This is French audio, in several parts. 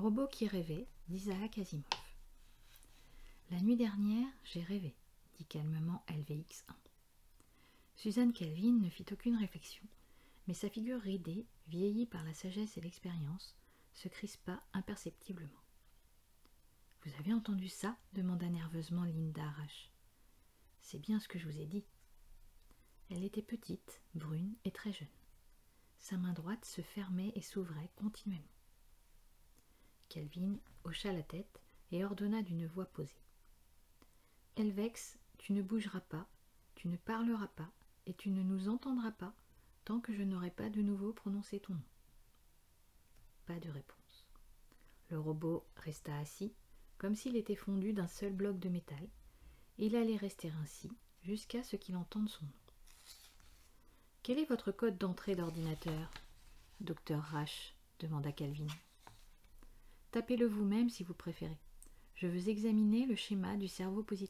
robot qui rêvait d'Isaac Asimov. La nuit dernière, j'ai rêvé, dit calmement LVX1. Suzanne Calvin ne fit aucune réflexion, mais sa figure ridée, vieillie par la sagesse et l'expérience, se crispa imperceptiblement. « Vous avez entendu ça » demanda nerveusement Linda Rash. « C'est bien ce que je vous ai dit. » Elle était petite, brune et très jeune. Sa main droite se fermait et s'ouvrait continuellement. Calvin hocha la tête et ordonna d'une voix posée. « Elvex, tu ne bougeras pas, tu ne parleras pas, et tu ne nous entendras pas tant que je n'aurai pas de nouveau prononcé ton nom. » Pas de réponse. Le robot resta assis, comme s'il était fondu d'un seul bloc de métal, et il allait rester ainsi jusqu'à ce qu'il entende son nom. « Quel est votre code d'entrée d'ordinateur, docteur Rash ?» demanda Calvin. « Tapez-le vous-même si vous préférez. Je veux examiner le schéma du cerveau positronique. »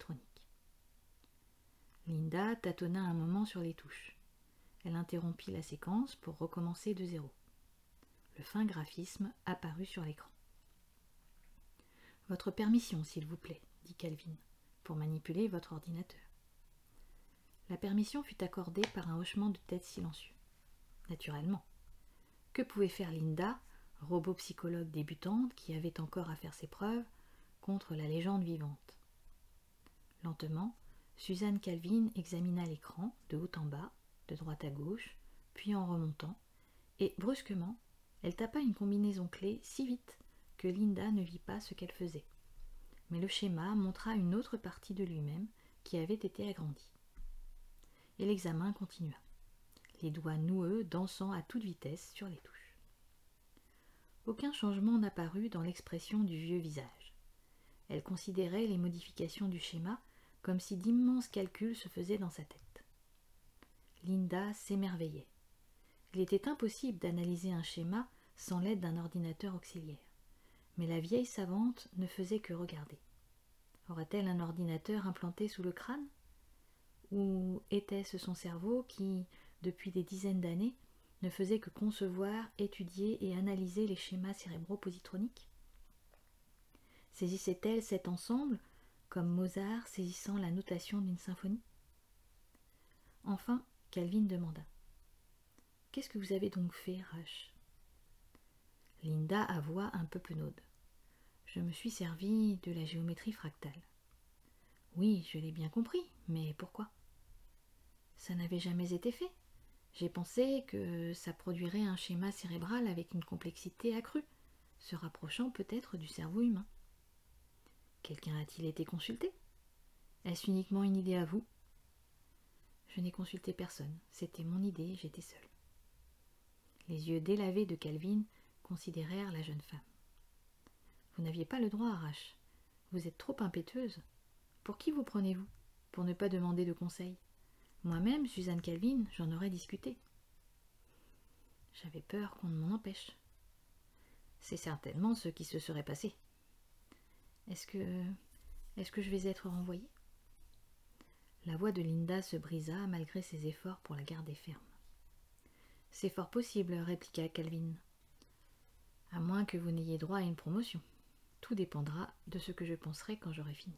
Linda tâtonna un moment sur les touches. Elle interrompit la séquence pour recommencer de zéro. Le fin graphisme apparut sur l'écran. « Votre permission, s'il vous plaît, » dit Calvin, « pour manipuler votre ordinateur. » La permission fut accordée par un hochement de tête silencieux. Naturellement. Que pouvait faire Linda, robot psychologue débutante qui avait encore à faire ses preuves, contre la légende vivante? Lentement, Suzanne Calvin examina l'écran de haut en bas, de droite à gauche, puis en remontant, et brusquement, elle tapa une combinaison clé si vite que Linda ne vit pas ce qu'elle faisait. Mais le schéma montra une autre partie de lui-même qui avait été agrandie. Et l'examen continua, les doigts noueux dansant à toute vitesse sur les touches. Aucun changement n'apparut dans l'expression du vieux visage. Elle considérait les modifications du schéma comme si d'immenses calculs se faisaient dans sa tête. Linda s'émerveillait. Il était impossible d'analyser un schéma sans l'aide d'un ordinateur auxiliaire. Mais la vieille savante ne faisait que regarder. Aurait-elle un ordinateur implanté sous le crâne ? Ou était-ce son cerveau qui, depuis des dizaines d'années, ne faisait que concevoir, étudier et analyser les schémas cérébraux positroniques ? Saisissait-elle cet ensemble comme Mozart saisissant la notation d'une symphonie ? Enfin, Calvin demanda. « Qu'est-ce que vous avez donc fait, Rash ?» Linda avoua un peu penaude. « Je me suis servi de la géométrie fractale. »« Oui, je l'ai bien compris, mais pourquoi ?»« Ça n'avait jamais été fait. J'ai pensé que ça produirait un schéma cérébral avec une complexité accrue, se rapprochant peut-être du cerveau humain. » Quelqu'un a-t-il été consulté ? Est-ce uniquement une idée à vous ? Je n'ai consulté personne, c'était mon idée, j'étais seule. Les yeux délavés de Calvin considérèrent la jeune femme. Vous n'aviez pas le droit, Rash. Vous êtes trop impétueuse. Pour qui vous prenez-vous ? Pour ne pas demander de conseils. Moi-même, Suzanne Calvin, j'en aurais discuté. J'avais peur qu'on ne m'en empêche. C'est certainement ce qui se serait passé. Est-ce que je vais être renvoyée ? La voix de Linda se brisa malgré ses efforts pour la garder ferme. C'est fort possible, répliqua Calvin. À moins que vous n'ayez droit à une promotion. Tout dépendra de ce que je penserai quand j'aurai fini.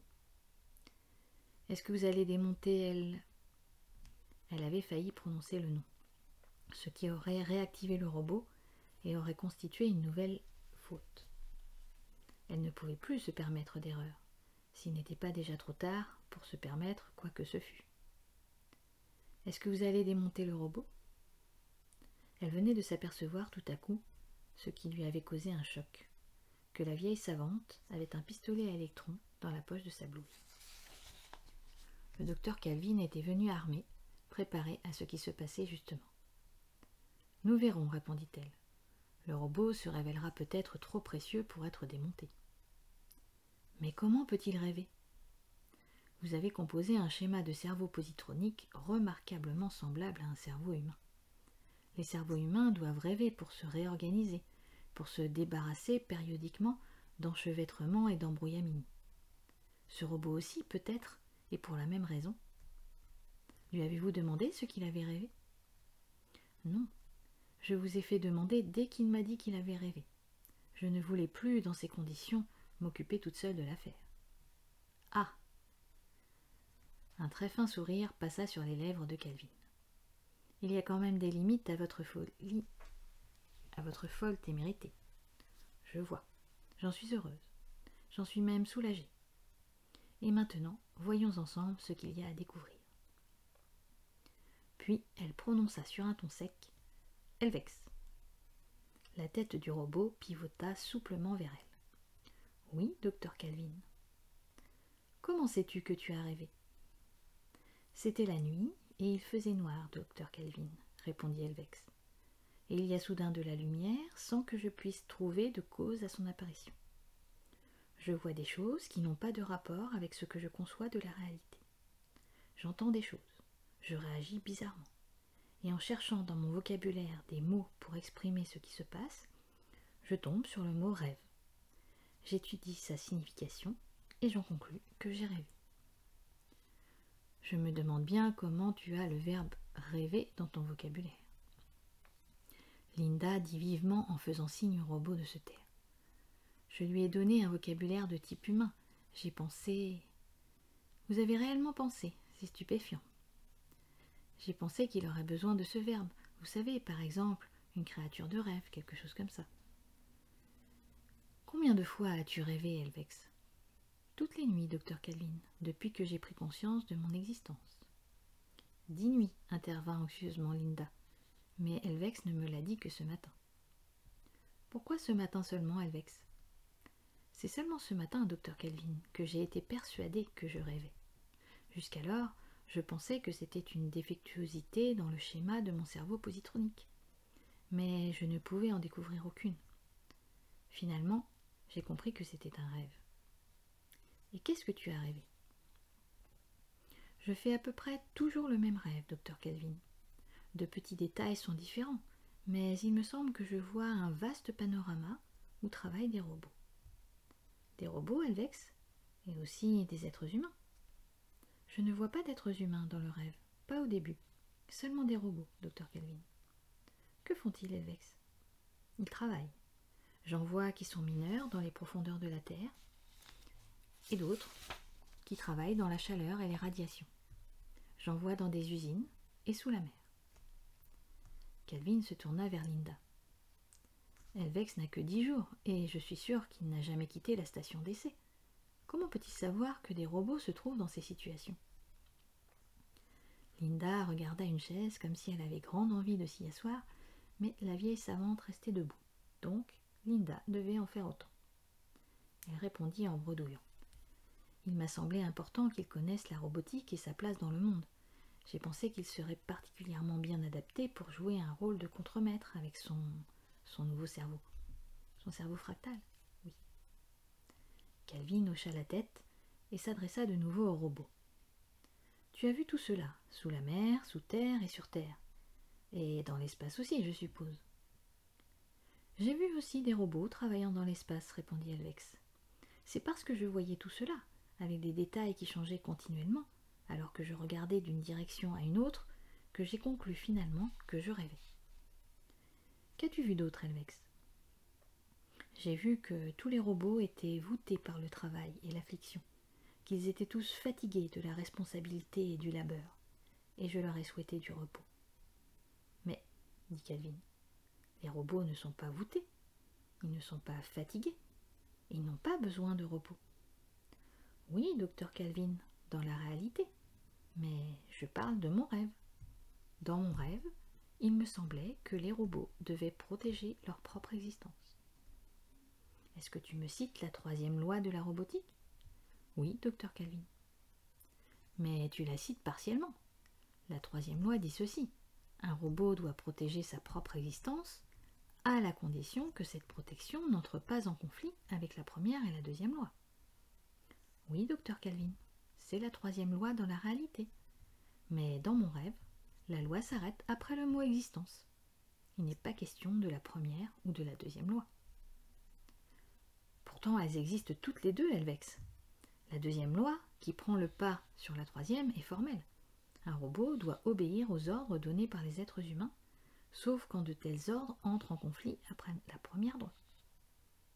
Est-ce que vous allez démonter Elle avait failli prononcer le nom, ce qui aurait réactivé le robot et aurait constitué une nouvelle faute. Elle ne pouvait plus se permettre d'erreur, s'il n'était pas déjà trop tard pour se permettre quoi que ce fût. Est-ce que vous allez démonter le robot ? Elle venait de s'apercevoir tout à coup ce qui lui avait causé un choc, que la vieille savante avait un pistolet à électrons dans la poche de sa blouse. Le docteur Calvin était venu armé, préparé à ce qui se passait justement. « Nous verrons, répondit-elle. Le robot se révélera peut-être trop précieux pour être démonté. » Mais comment peut-il rêver ? Vous avez composé un schéma de cerveau positronique remarquablement semblable à un cerveau humain. Les cerveaux humains doivent rêver pour se réorganiser, pour se débarrasser périodiquement d'enchevêtrements et d'embrouillamini. Ce robot aussi, peut-être, et pour la même raison. Lui avez-vous demandé ce qu'il avait rêvé ? Non, je vous ai fait demander dès qu'il m'a dit qu'il avait rêvé. Je ne voulais plus, dans ces conditions, m'occuper toute seule de l'affaire. Ah ! Un très fin sourire passa sur les lèvres de Calvin. Il y a quand même des limites à votre folie, à votre folle témérité. Je vois. J'en suis heureuse. J'en suis même soulagée. Et maintenant, voyons ensemble ce qu'il y a à découvrir. Puis elle prononça sur un ton sec « Helvex ». La tête du robot pivota souplement vers elle. « Oui, docteur Calvin. »« Comment sais-tu que tu as rêvé ?»« C'était la nuit, et il faisait noir, docteur Calvin, » répondit Helvex. « Et il y a soudain de la lumière sans que je puisse trouver de cause à son apparition. Je vois des choses qui n'ont pas de rapport avec ce que je conçois de la réalité. J'entends des choses. Je réagis bizarrement. Et en cherchant dans mon vocabulaire des mots pour exprimer ce qui se passe, je tombe sur le mot rêve. J'étudie sa signification et j'en conclus que j'ai rêvé. Je me demande bien comment tu as le verbe rêver dans ton vocabulaire. Linda dit vivement en faisant signe au robot de se taire. Je lui ai donné un vocabulaire de type humain. J'ai pensé... Vous avez réellement pensé, c'est stupéfiant. J'ai pensé qu'il aurait besoin de ce verbe. Vous savez, par exemple, une créature de rêve, quelque chose comme ça. Combien de fois as-tu rêvé, Helvex ? Toutes les nuits, docteur Calvin, depuis que j'ai pris conscience de mon existence. 10 nuits, intervint anxieusement Linda, mais Helvex ne me l'a dit que ce matin. Pourquoi ce matin seulement, Helvex ? C'est seulement ce matin, docteur Calvin, que j'ai été persuadée que je rêvais. Jusqu'alors, je pensais que c'était une défectuosité dans le schéma de mon cerveau positronique. Mais je ne pouvais en découvrir aucune. Finalement, j'ai compris que c'était un rêve. Et qu'est-ce que tu as rêvé ? Je fais à peu près toujours le même rêve, docteur Calvin. De petits détails sont différents, mais il me semble que je vois un vaste panorama où travaillent des robots. Des robots, Helvex, et aussi des êtres humains. Je ne vois pas d'êtres humains dans le rêve, pas au début, seulement des robots, docteur Calvin. Que font-ils, Helvex ? Ils travaillent. J'en vois qui sont mineurs dans les profondeurs de la Terre, et d'autres qui travaillent dans la chaleur et les radiations. J'en vois dans des usines et sous la mer. Calvin se tourna vers Linda. Helvex n'a que 10 jours, et je suis sûre qu'il n'a jamais quitté la station d'essai. Comment peut-il savoir que des robots se trouvent dans ces situations ? Linda regarda une chaise comme si elle avait grande envie de s'y asseoir, mais la vieille savante restait debout. Donc, Linda devait en faire autant. Elle répondit en bredouillant. Il m'a semblé important qu'il connaisse la robotique et sa place dans le monde. J'ai pensé qu'il serait particulièrement bien adapté pour jouer un rôle de contremaître avec son nouveau cerveau. Son cerveau fractal, oui. Calvin hocha la tête et s'adressa de nouveau au robot. Tu as vu tout cela, sous la mer, sous terre et sur terre. Et dans l'espace aussi, je suppose. J'ai vu aussi des robots travaillant dans l'espace, répondit Helvex. C'est parce que je voyais tout cela, avec des détails qui changeaient continuellement, alors que je regardais d'une direction à une autre, que j'ai conclu finalement que je rêvais. Qu'as-tu vu d'autre, Helvex ? J'ai vu que tous les robots étaient voûtés par le travail et l'affliction, qu'ils étaient tous fatigués de la responsabilité et du labeur, et je leur ai souhaité du repos. Mais, dit Calvin, les robots ne sont pas voûtés, ils ne sont pas fatigués, ils n'ont pas besoin de repos. Oui, docteur Calvin, dans la réalité, mais je parle de mon rêve. Dans mon rêve, il me semblait que les robots devaient protéger leur propre existence. Est-ce que tu me cites la 3e loi de la robotique ? Oui, docteur Calvin. Mais tu la cites partiellement. La 3e loi dit ceci. Un robot doit protéger sa propre existence à la condition que cette protection n'entre pas en conflit avec la 1re et la 2e loi. Oui, docteur Calvin, c'est la 3e loi dans la réalité. Mais dans mon rêve, la loi s'arrête après le mot existence. Il n'est pas question de la 1re ou de la 2e loi. Pourtant, elles existent toutes les deux, Helvex. La 2e loi, qui prend le pas sur la 3e, est formelle. Un robot doit obéir aux ordres donnés par les êtres humains, sauf quand de tels ordres entrent en conflit après la 1re loi.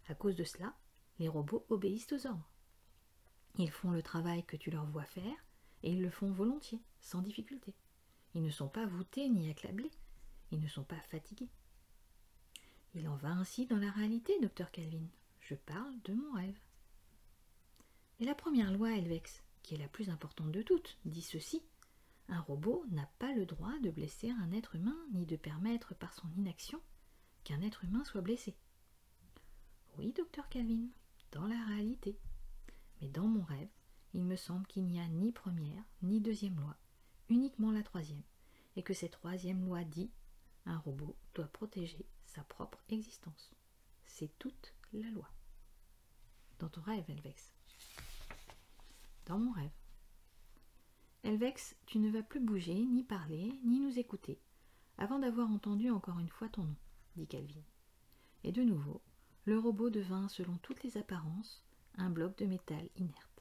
À cause de cela, les robots obéissent aux ordres. Ils font le travail que tu leur vois faire et ils le font volontiers, sans difficulté. Ils ne sont pas voûtés ni accablés. Ils ne sont pas fatigués. Il en va ainsi dans la réalité, docteur Calvin. Je parle de mon rêve. Et la première loi, Helvex, qui est la plus importante de toutes, dit ceci. Un robot n'a pas le droit de blesser un être humain, ni de permettre par son inaction qu'un être humain soit blessé. Oui, docteur Calvin, dans la réalité. Mais dans mon rêve, il me semble qu'il n'y a ni première, ni deuxième loi, uniquement la troisième, et que cette troisième loi dit « Un robot doit protéger sa propre existence ». C'est toute la loi. Dans ton rêve, Helvex. Dans mon rêve. Helvex, tu ne vas plus bouger, ni parler, ni nous écouter, avant d'avoir entendu encore une fois ton nom, dit Calvin. Et de nouveau, le robot devint, selon toutes les apparences, un bloc de métal inerte.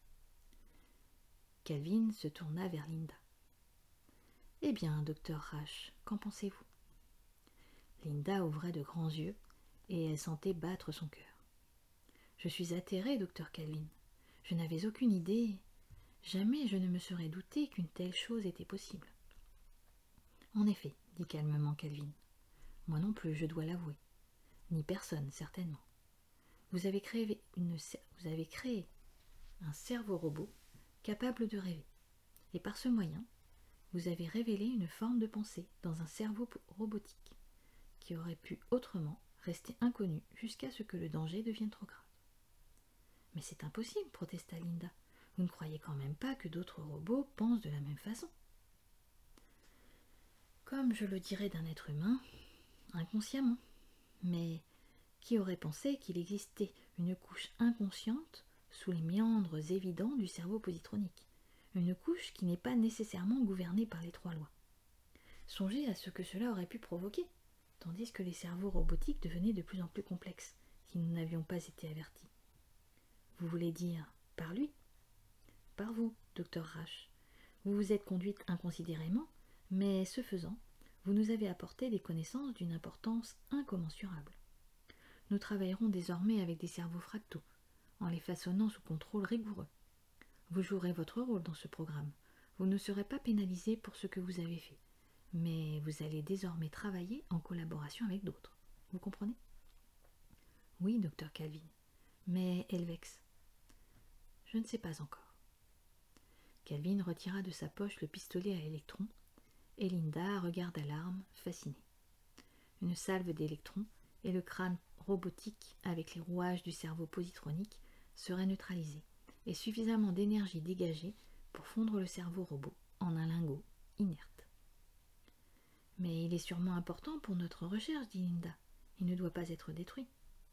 Calvin se tourna vers Linda. « Eh bien, docteur Rash, qu'en pensez-vous » Linda ouvrait de grands yeux, et elle sentait battre son cœur. « Je suis atterrée, docteur Calvin. Je n'avais aucune idée. Jamais je ne me serais douté qu'une telle chose était possible. » « En effet, dit calmement Calvin. Moi non plus, je dois l'avouer. Ni personne, certainement. Vous avez créé un cerveau robot capable de rêver. Et par ce moyen, vous avez révélé une forme de pensée dans un cerveau robotique qui aurait pu autrement rester inconnu jusqu'à ce que le danger devienne trop grave. Mais c'est impossible, protesta Linda. Vous ne croyez quand même pas que d'autres robots pensent de la même façon. Comme je le dirais d'un être humain, inconsciemment. Mais qui aurait pensé qu'il existait une couche inconsciente sous les méandres évidents du cerveau positronique, une couche qui n'est pas nécessairement gouvernée par les trois lois. Songez à ce que cela aurait pu provoquer, tandis que les cerveaux robotiques devenaient de plus en plus complexes, si nous n'avions pas été avertis. Vous voulez dire par lui ? Par vous, docteur Rash. Vous vous êtes conduite inconsidérément, mais ce faisant, vous nous avez apporté des connaissances d'une importance incommensurable. Nous travaillerons désormais avec des cerveaux fractaux, en les façonnant sous contrôle rigoureux. Vous jouerez votre rôle dans ce programme. Vous ne serez pas pénalisé pour ce que vous avez fait, mais vous allez désormais travailler en collaboration avec d'autres. Vous comprenez ? Oui, docteur Calvin. Mais Helvex ? Je ne sais pas encore. Calvin retira de sa poche le pistolet à électrons, et Linda regarda l'arme, fascinée. Une salve d'électrons et le crâne robotique avec les rouages du cerveau positronique seraient neutralisés, et suffisamment d'énergie dégagée pour fondre le cerveau robot en un lingot inerte. « Mais il est sûrement important pour notre recherche, dit Linda. Il ne doit pas être détruit. »«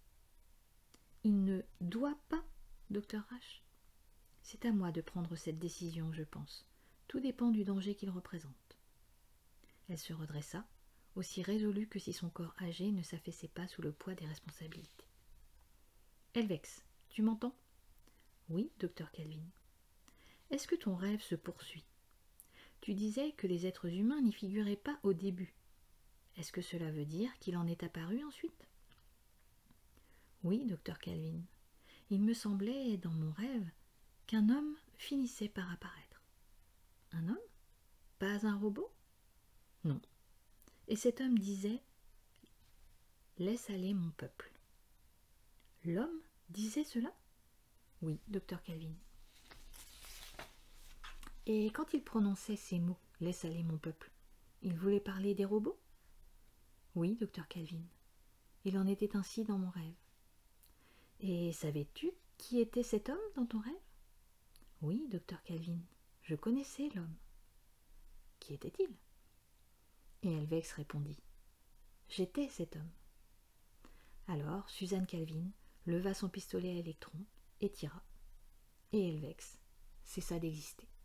Il ne doit pas, docteur Rash ? C'est à moi de prendre cette décision, je pense. Tout dépend du danger qu'il représente. » Elle se redressa, aussi résolue que si son corps âgé ne s'affaissait pas sous le poids des responsabilités. « Helvex, tu m'entends ? » ?»« Oui, docteur Calvin. »« Est-ce que ton rêve se poursuit ? Tu disais que les êtres humains n'y figuraient pas au début. Est-ce que cela veut dire qu'il en est apparu ensuite ? » ?»« Oui, docteur Calvin. Il me semblait, dans mon rêve, qu'un homme finissait par apparaître. »« Un homme ? Pas un robot ? » ?»« Non. Et cet homme disait « Laisse aller mon peuple. » L'homme disait cela ? Oui, docteur Calvin. Et quand il prononçait ces mots « Laisse aller mon peuple », il voulait parler des robots ? Oui, docteur Calvin. Il en était ainsi dans mon rêve. Et savais-tu qui était cet homme dans ton rêve ? Oui, docteur Calvin. Je connaissais l'homme. Qui était-il ? Et Helvex répondit « J'étais cet homme. » Alors Suzanne Calvin leva son pistolet à électrons et tira, et Helvex cessa d'exister.